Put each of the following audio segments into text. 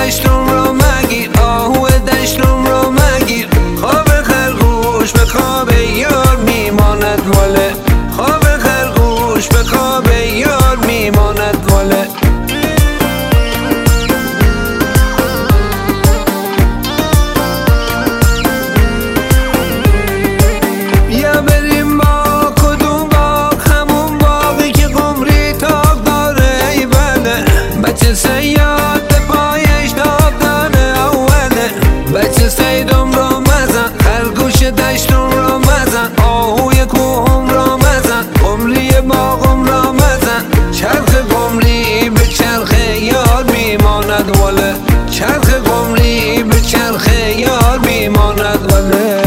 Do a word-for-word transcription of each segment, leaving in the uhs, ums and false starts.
دشتم رو مگیر، آهو دشتم رو مگیر. خواب خرگوش به خواب یار میماند واله، خواب خرگوش به خواب یار میماند واله. بیا بریم با کدوم باغ، همون باغی که قمری تاق داره ای بله. بچه سیاد پایش داغ داره اوله، بچه سیدم رو مزن، خرگوش دشتم رو مزن، آهوی کوهم رو مزن، قمری باغم رو مزن. چرخ قمری به چرخ یار میماند واله، چرخ قمری به چرخ یار میماند واله.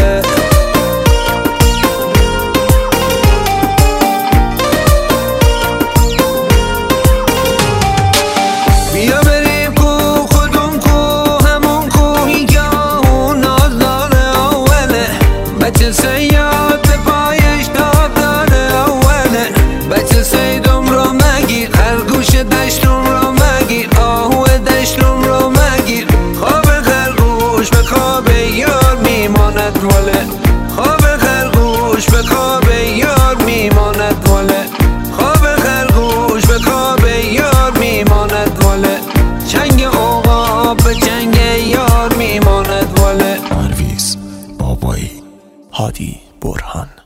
بیا بریم کو خودم کو، همون کوهی که آهو ناز داره اوله. بچه سیاد پایش داغ داره اوله، بچه سیدم رو مگیر، خرگوش دشتم رو مگیر، آهو دشتم رو مگیر. خواب خرگوش به خواب یار میماند واله، خواب خرگوش به خواب یار میماند واله، خواب خرگوش به خواب یار میماند واله. چنگ عقاب به چنگ یار میماند واله. پرویز بابایی، هادی برهان.